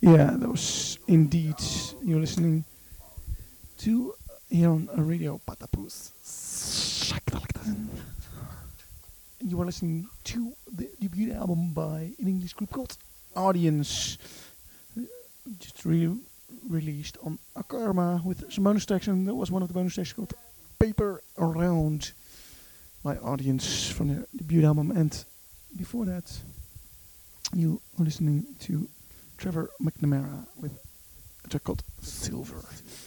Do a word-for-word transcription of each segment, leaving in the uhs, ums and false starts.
Yeah, that was indeed. You're listening to here on uh, Radio Patapus. You are listening to the debut album by an English group called Audience, just re- released on Akarma with some bonus tracks, and that was one of the bonus tracks called Paper Around by Audience from their debut album. And before that, you are listening to Trevor McNamara with a track called Silver.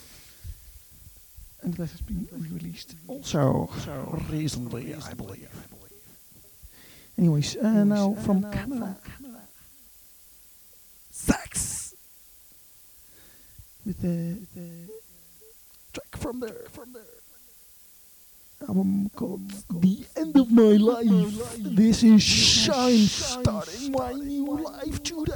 And that has been re-released also recently, I believe. Anyways, uh, now from Canada, Sax with the, the track from their from their album called The End of My Life. This is Shine, starting my new life, Judah.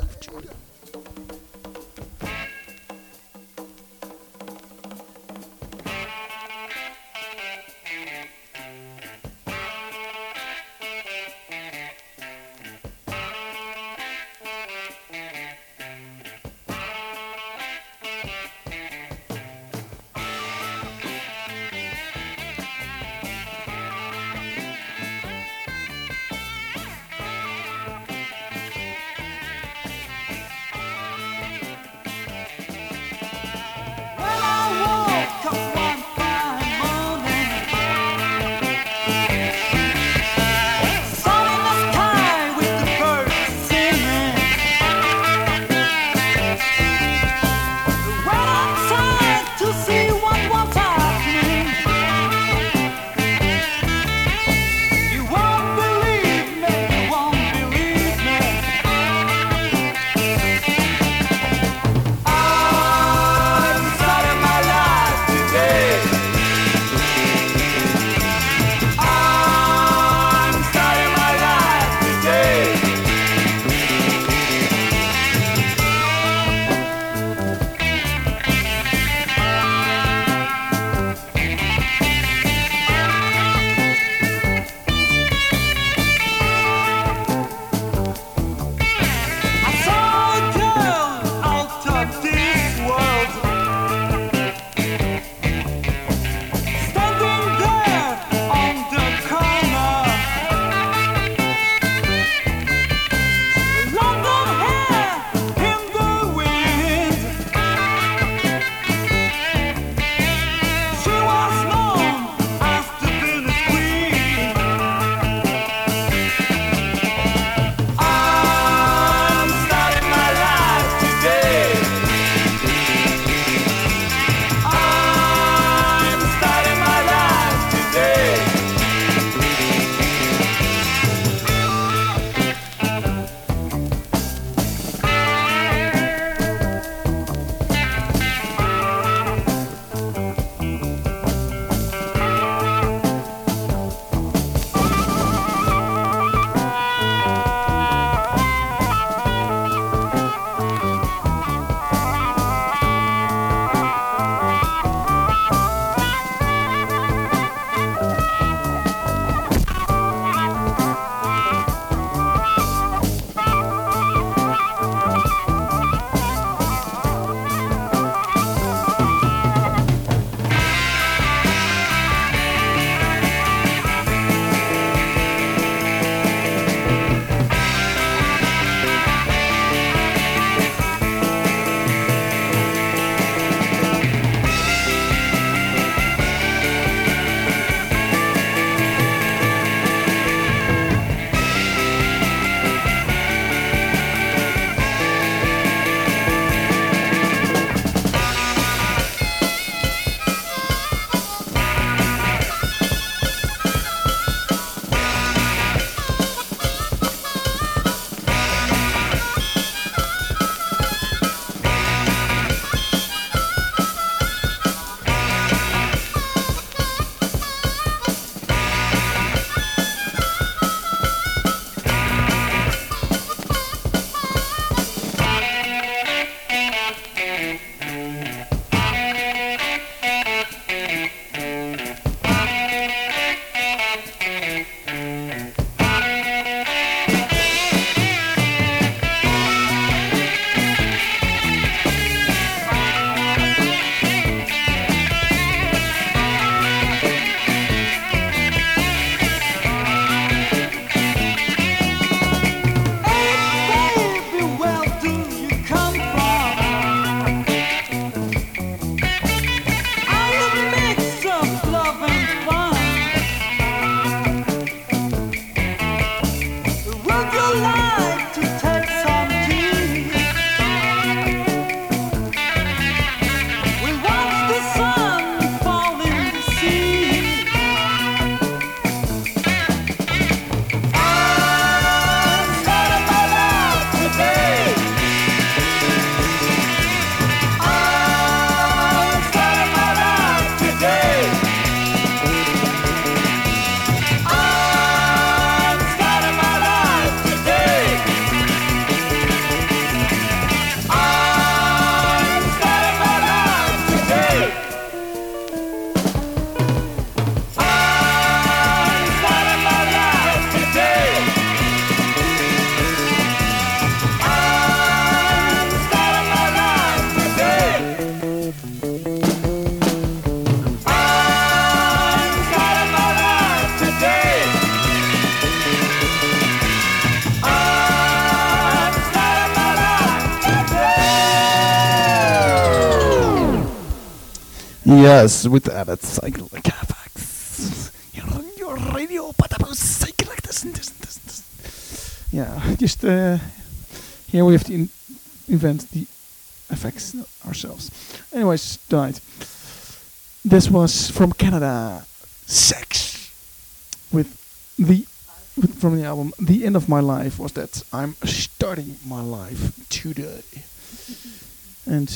Yes, with added psychedelic effects. You're on your radio, but about psychedelic this and this and this and this. Yeah, just uh, here we have to in- invent the effects ourselves. Anyways, tonight. This was from Canada, Sex, with the with, from the album The End of My Life. Was that I'm starting my life today, and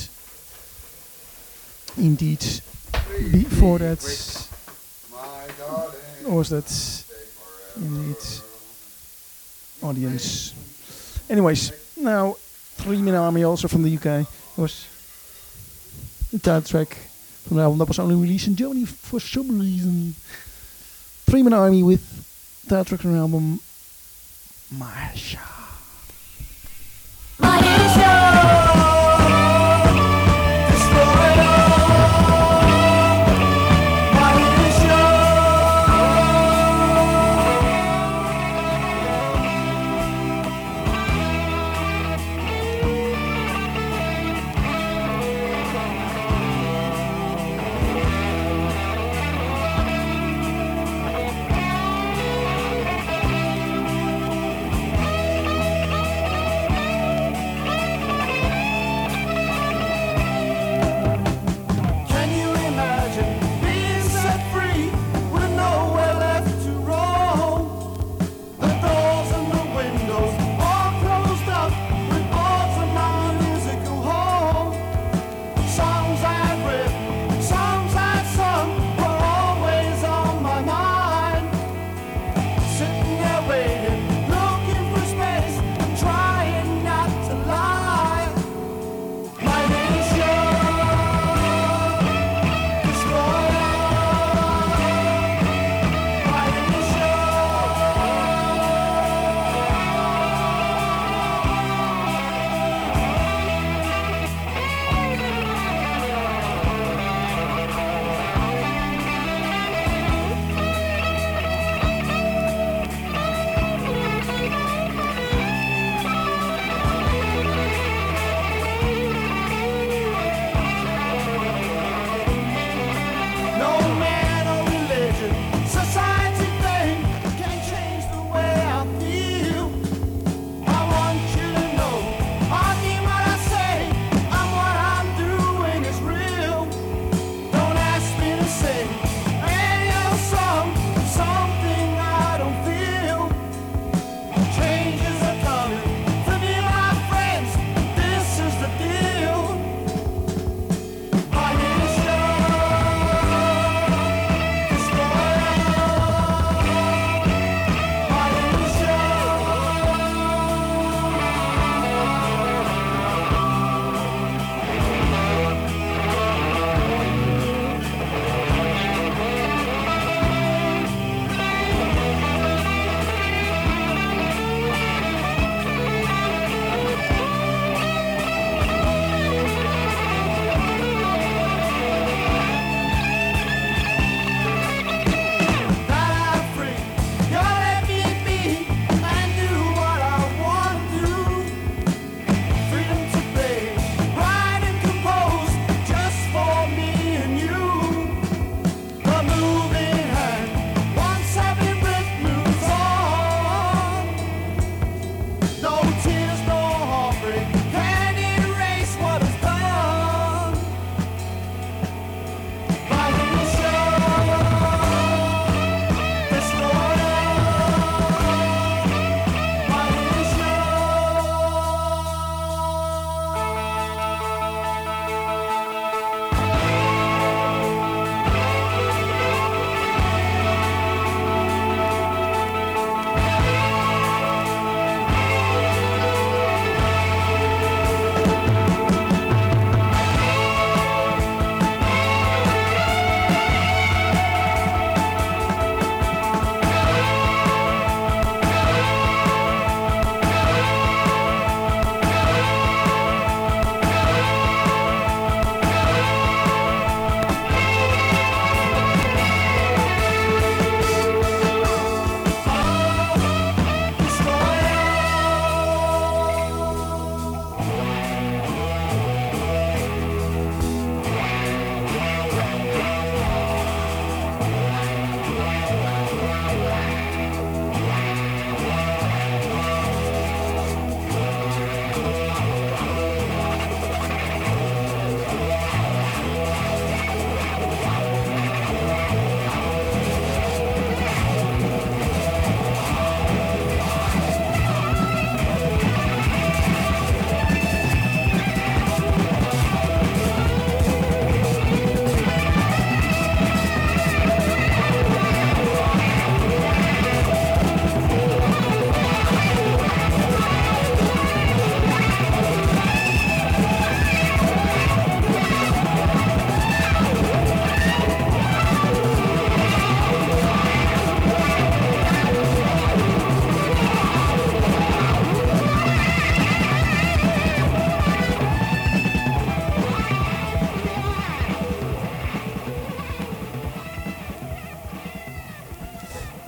indeed before that was that indeed Audience. Anyways, now Three Man Army, also from the U K, was the title track from the album that was only released in Germany for some reason. Three Man Army with title track from the album Maisha.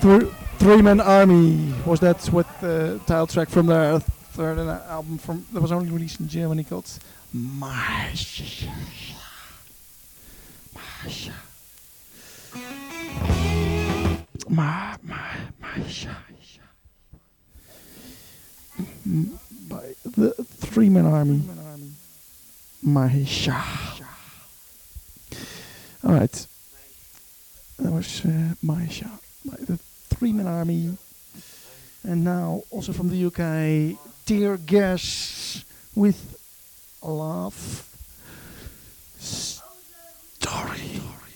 Thr- Three Man Army was that with the title track from their third album from that was only released in Germany called Masha. Masha. Ma, ma, Masha. By the Three Man Army. Mahisha. Alright. That was uh, Mahisha by the Three Man Army. And now also from the U K, Tear Gas with Love Story.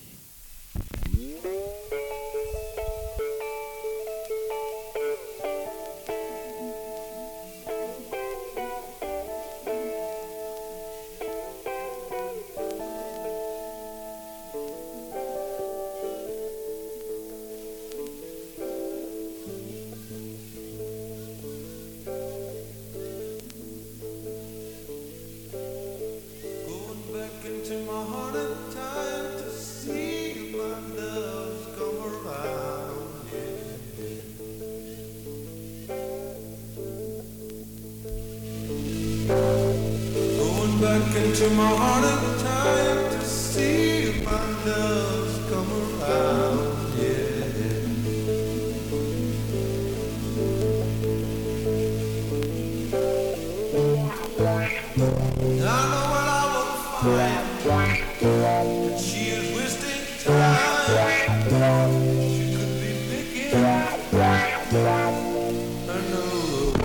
Into my heart in time to see if my love's come around, yeah. I know what I will find, that she is wasting time. She could be picking, I know.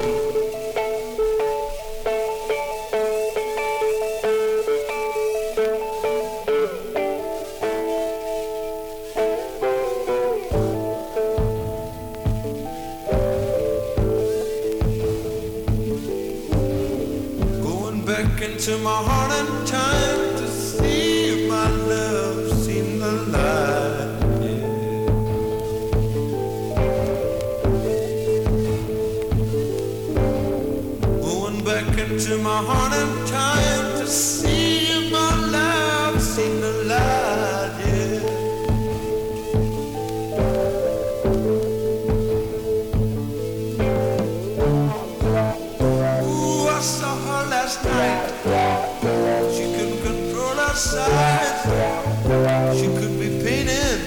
Into my heart and time to see if my love seen the light, yeah. Going back into my heart and time to see if my love seen the light, yeah. Ooh, I saw her last night. She couldn't control her size. She could be painting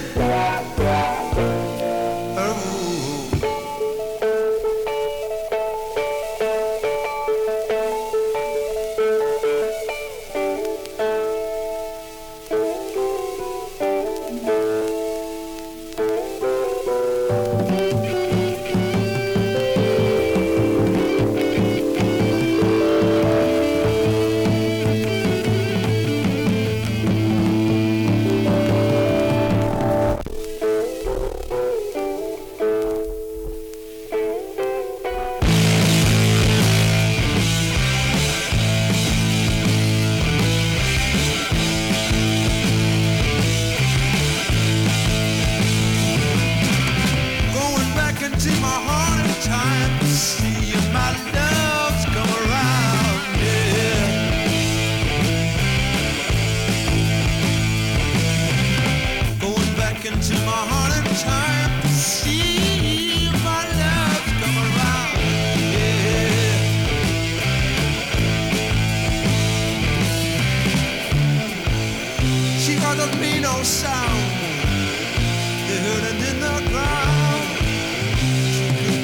her mood. Sound, they heard it in the ground. She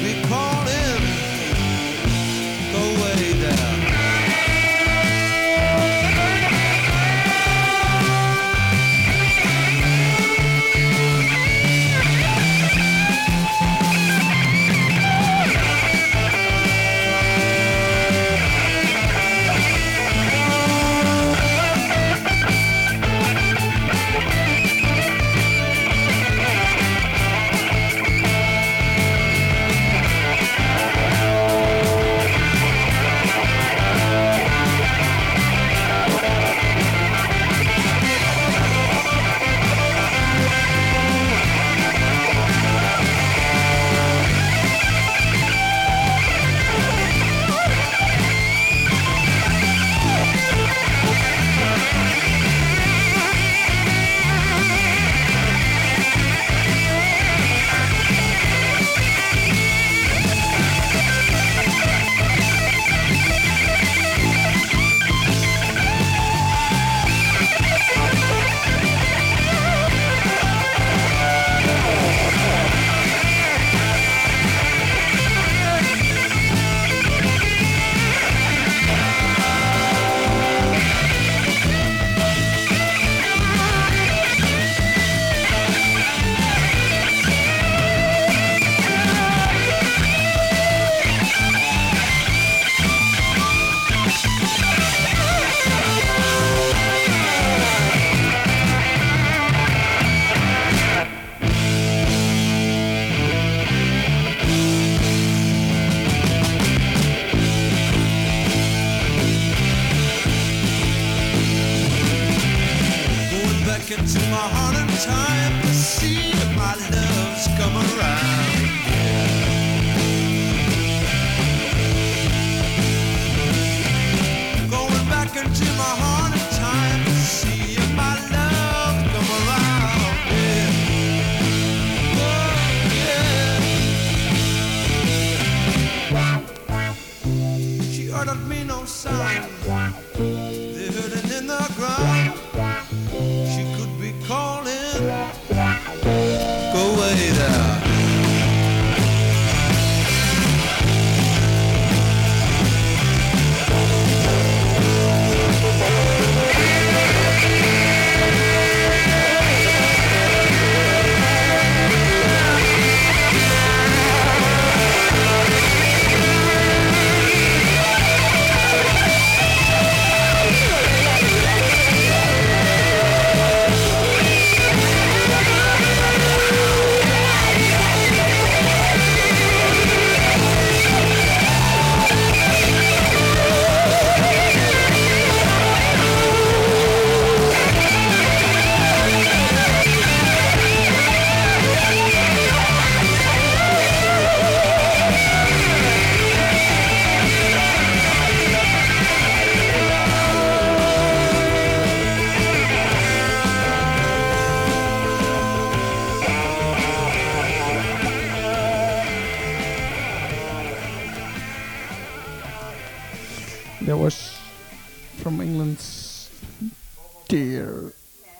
that was from England's dear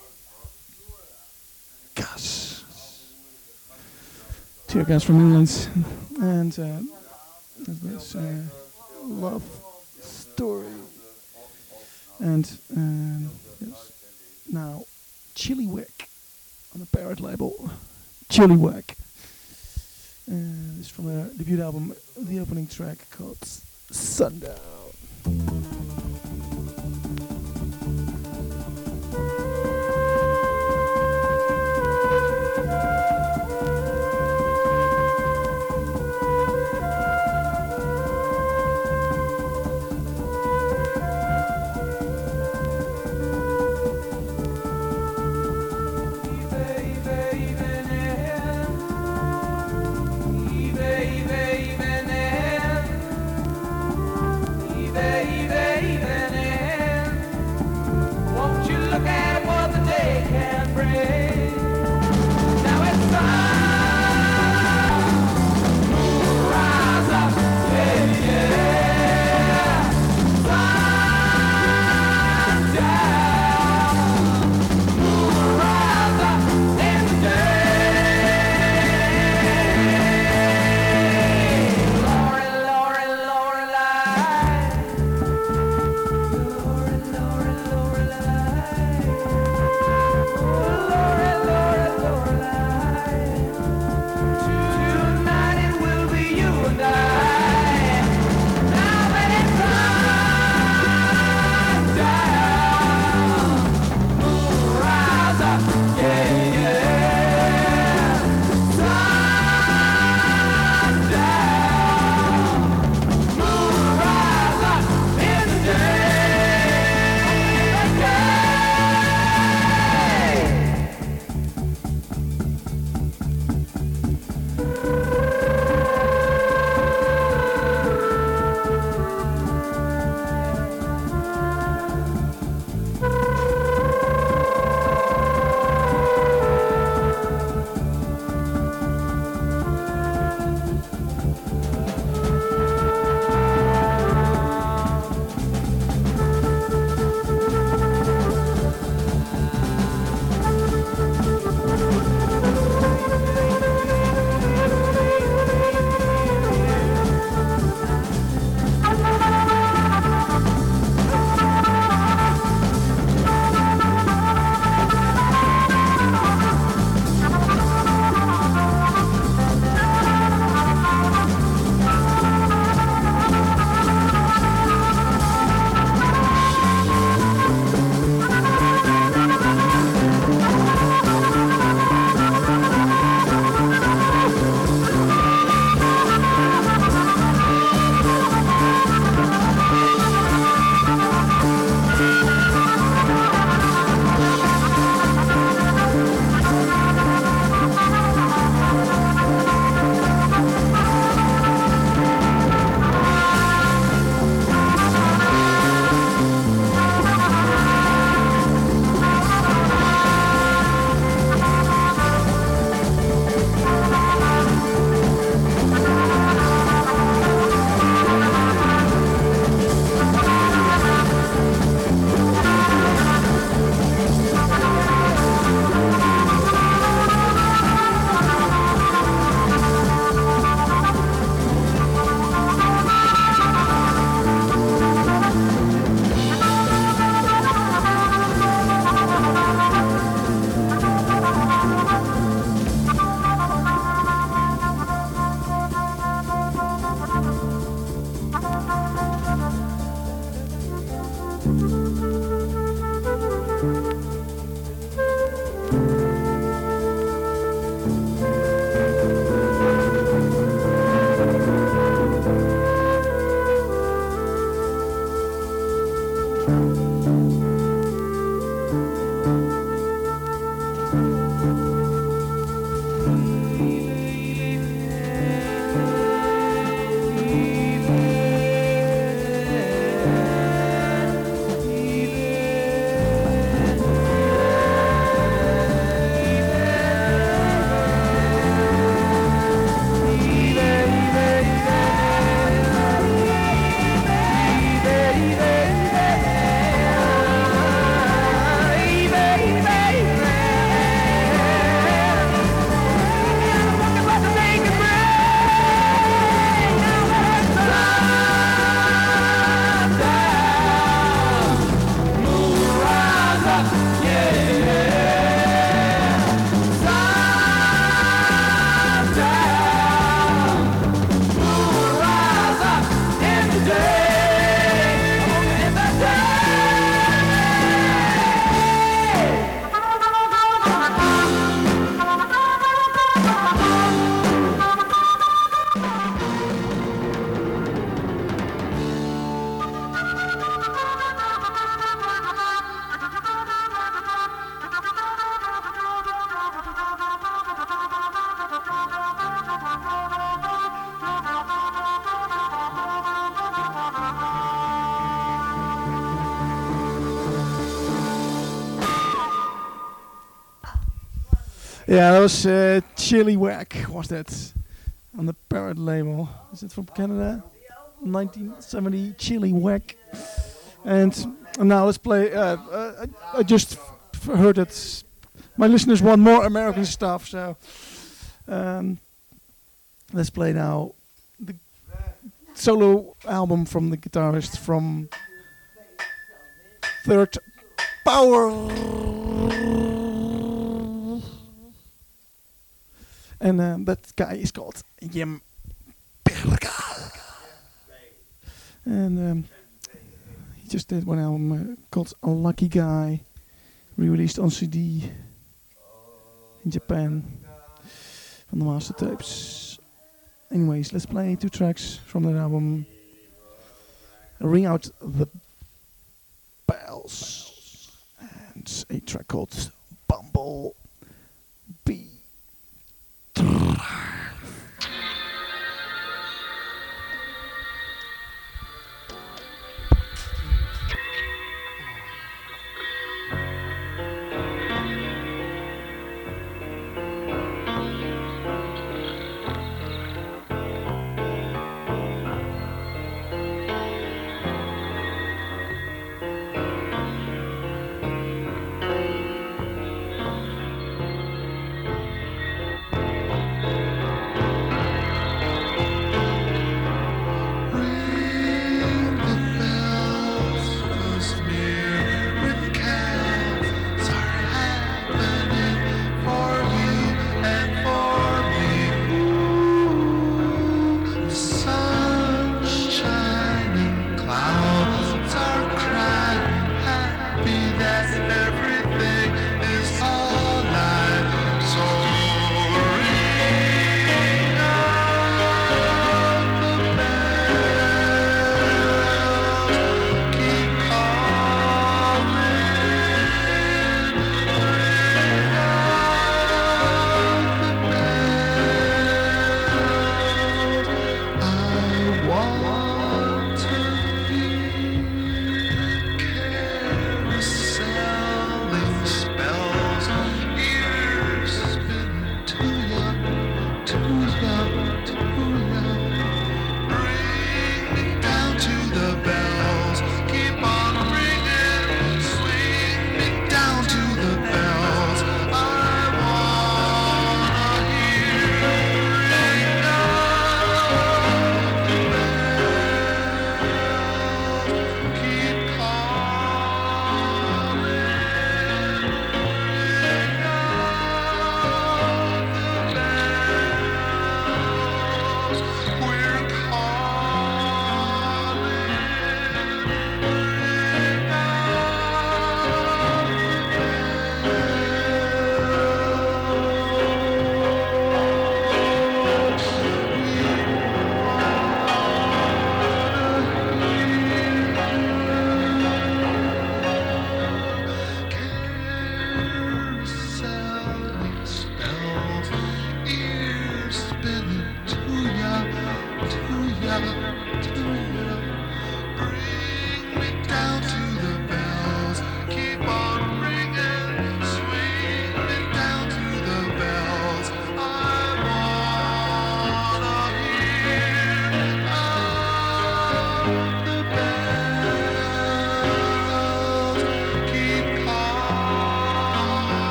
Gus. Dear Gus from England. And uh, it was a love story. And um, yes, now Chilliwack on the Parrot label. Chilliwack. Uh, this is from their debut album, the opening track called Sundown. Baby Yeah, that was uh, Chili Whack, was that? On the Parrot label. Is it from Canada? nineteen seventy Chili Whack. And now let's play. Uh, uh, I, I just f- heard that my listeners want more American stuff, so um, let's play now the solo album from the guitarist from Third Power. And uh, that guy is called Jim Perlegal. And um, he just did one album uh, called Unlucky Guy, re-released on C D in Japan from the master tapes. Anyways, let's play two tracks from that album. Ring Out the Bells and a track called Bumble Bee.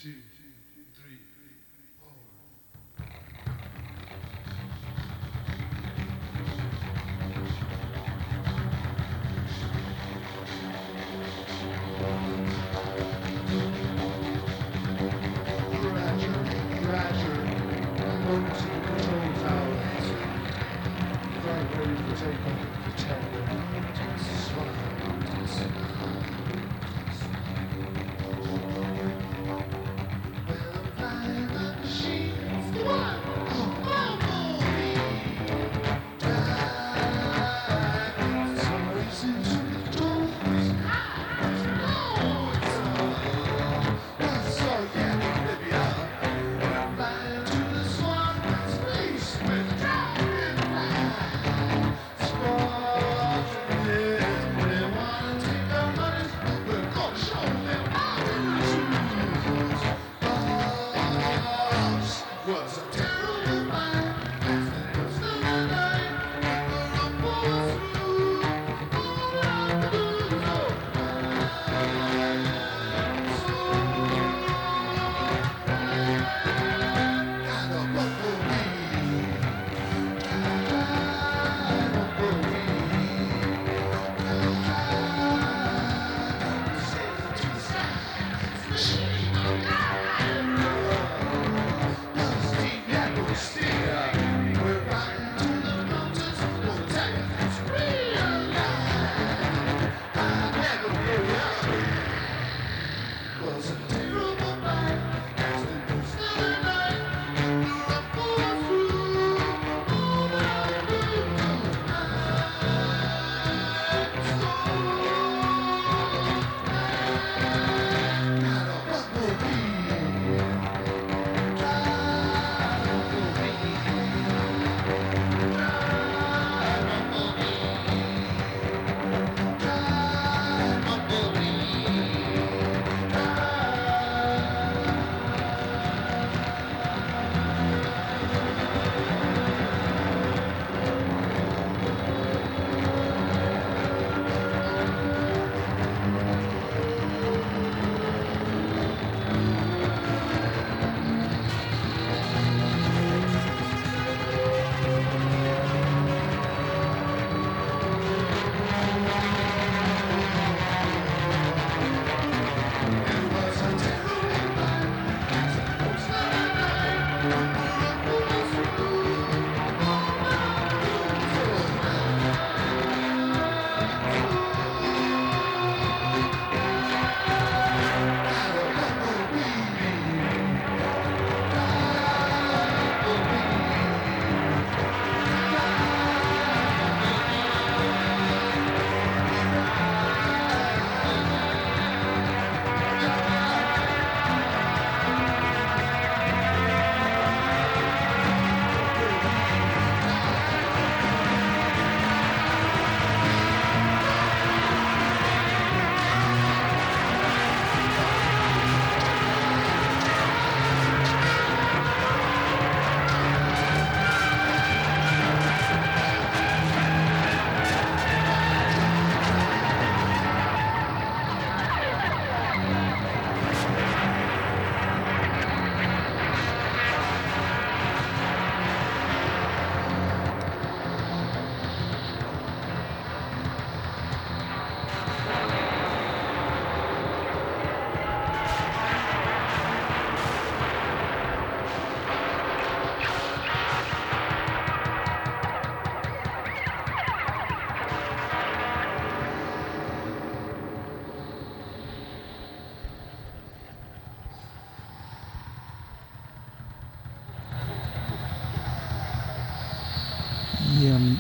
Jan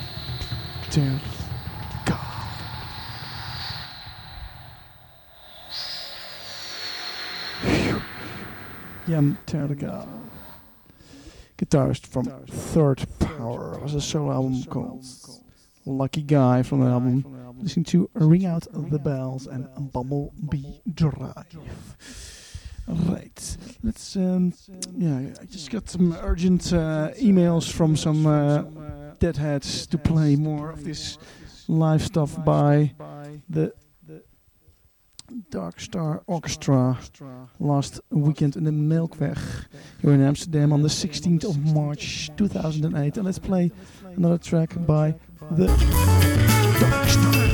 Ter God. Jan Ter God. Guitarist from Third Power was a solo album called Lucky Guy from the album. Listening to Ring Out the Bells and Bumblebee Drive. Right, let's. Um, yeah, I just got some urgent uh, emails from some uh, deadheads to play more of this live stuff by the Dark Star Orchestra last weekend in the Melkweg here in Amsterdam on the sixteenth of March two thousand eight. And let's play another track by the Dark Star.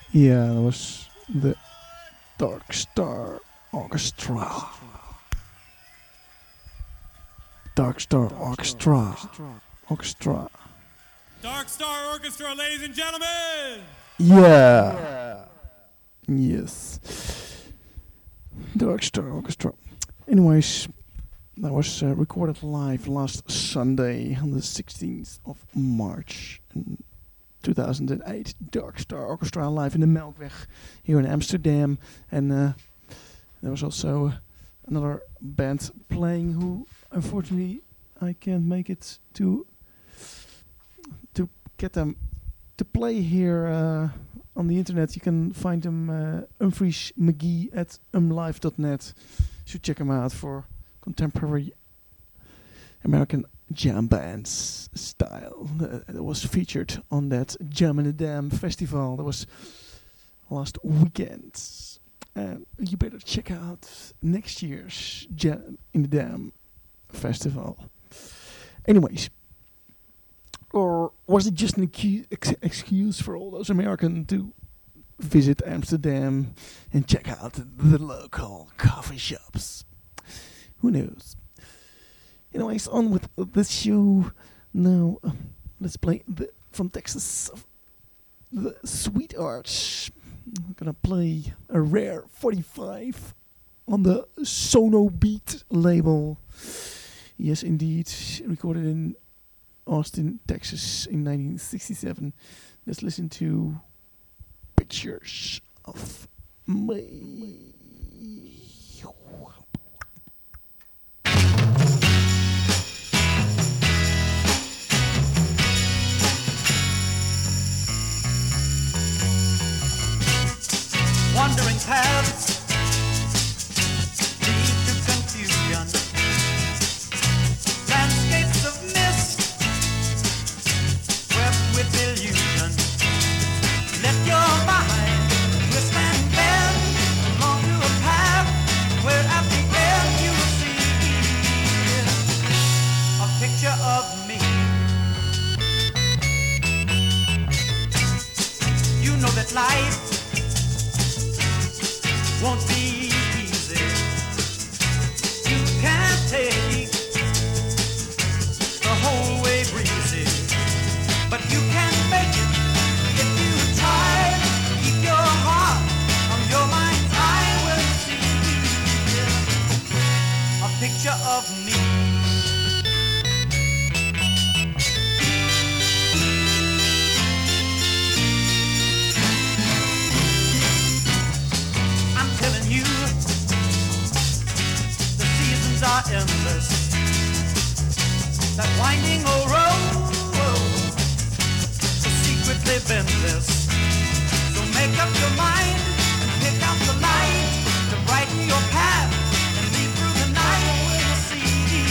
Yeah, that was the Dark Star Orchestra. Dark Star Orchestra. Orchestra. Dark Star Orchestra, ladies and gentlemen! Yeah. yeah. Yes. Dark Star Orchestra. Anyways, that was uh, recorded live last Sunday on the sixteenth of March in two thousand eight. Dark Star Orchestra live in the Melkweg here in Amsterdam. And uh, there was also uh, another band playing who, unfortunately, I can't make it to to get them to play here uh, on the internet. You can find them, uh, Humphries McGee at umlive dot net. You should check them out for contemporary American jam bands style. Uh, that was featured on that Jam in the Dam festival. That was last weekend. And you better check out next year's Jam in the Dam festival. Anyways, or was it just an acu- ex- excuse for all those Americans to visit Amsterdam and check out the, the local coffee shops? Who knows? Anyways, on with this show. Now, uh, let's play the, from Texas, the Sweethearts. I'm gonna play a rare forty-five on the Sono Beat label. Yes, indeed. Recorded in Austin, Texas in nineteen sixty-seven. Let's listen to Pictures of Me. Wandering paths lead to confusion. Landscapes of mist, swept with illusion. Let your mind twist and bend along to a path where at the end you will see a picture of me. You know that life won't be easy. You can't take the whole way breezy, but you can make it if you try. Keep your heart on your mind's eye will see a picture of me. You, the seasons are endless. That winding old road is secretly bendless. So make up your mind and pick out the light to brighten your path and lead through the night. We'll see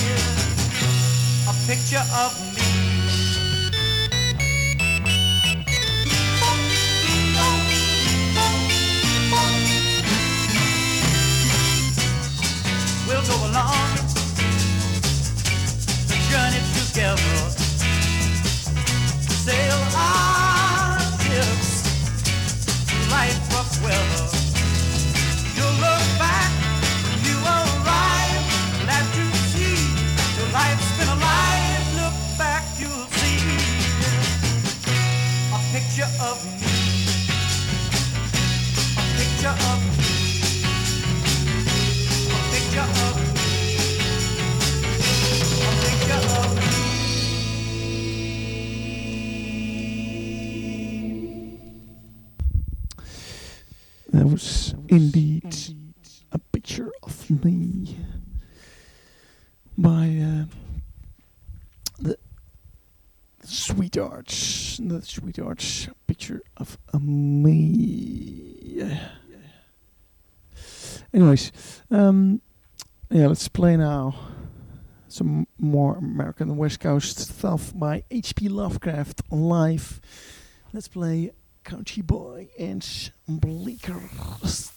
a picture of me. We'll go along the journey together, sail our ships through light rough weather. You'll look back when you arrive, glad to see your life's been alive. Look back, you'll see a picture of me, a picture of me. Of me, a picture of me. That was indeed a picture of me by uh, the Sweethearts. The Sweethearts picture of uh, me. Anyways, um, yeah, let's play now some more American West Coast stuff by H P Lovecraft live. Let's play Country Boy and Bleecker